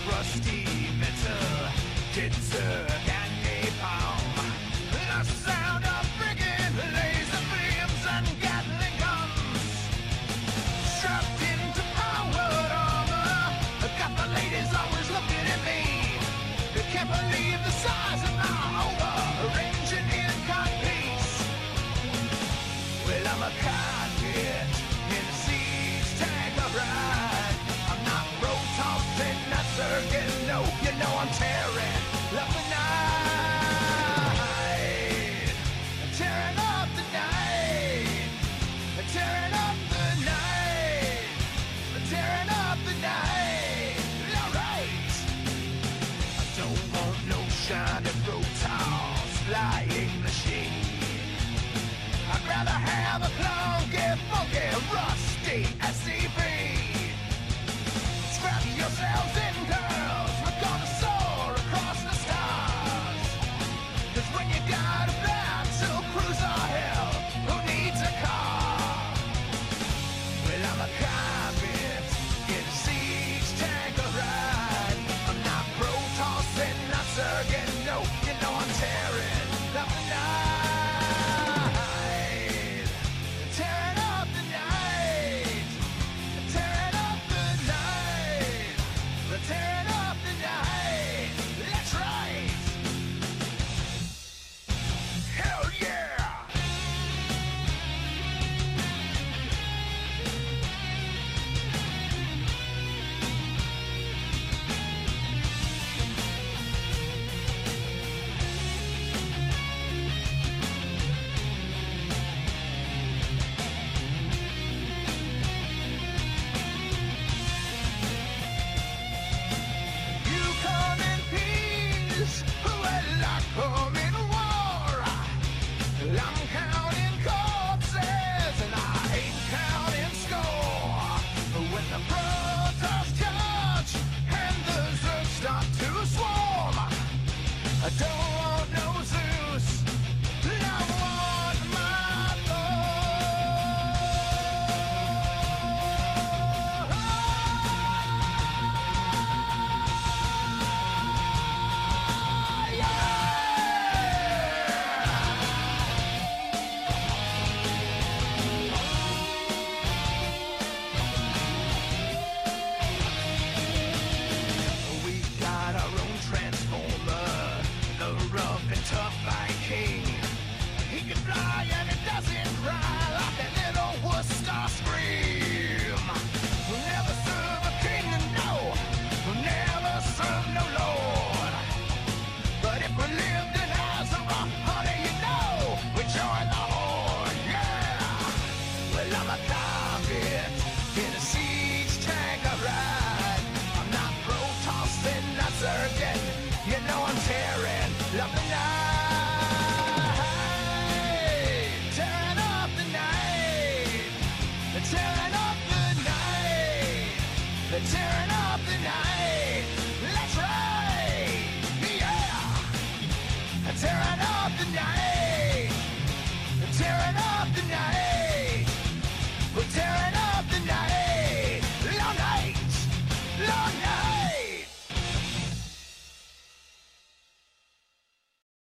rusty metal, Kitzer and napalm. The sound of friggin' laser beams and Gatling guns. Strapped into powered armor, got the ladies always looking at me. Can't believe the size of my over-engineered codpiece. Well, I'm a convict in a siege tanker ride. I'm not road-tossing, not circuit, no, you know I'm tearing up the night. Tearing up the night. Tearing up the night. Tearing up the night. All right. I don't want no shiny Protoss flying machine. I'd rather have a clunky, funky, rusty SCP. Strap yourselves in, girls, we're gonna soar across the stars. 'Cause when you got a blind silk cruiser, hell, who needs a car? Well, I'm a convict in a siege tanker ride. I'm not Protossing, not Zergen, no, you know I'm tearing up the night. Tearing up the night. Tearing up the night. Tearing up the night. That's right. Hell yeah. You come in peace, well I come in war. I'm counting corpses and I ain't counting score. When the Protoss charge and the Zergs start to swarm, I don't want no Zeus, I want my We got our own transformer, the rough and tough Viking. He can fly and it doesn't cry like a little Worcester scream. We'll never serve a king, no. We'll never serve no lord. But if we lived in Azeroth, honey, you know we join the horde, yeah. Well, I'm a convict in a siege tanker ride. I'm not Protossing, not Zergen, you know I'm tearing up the night. Tearing up the night. Tearing up the night. Tearing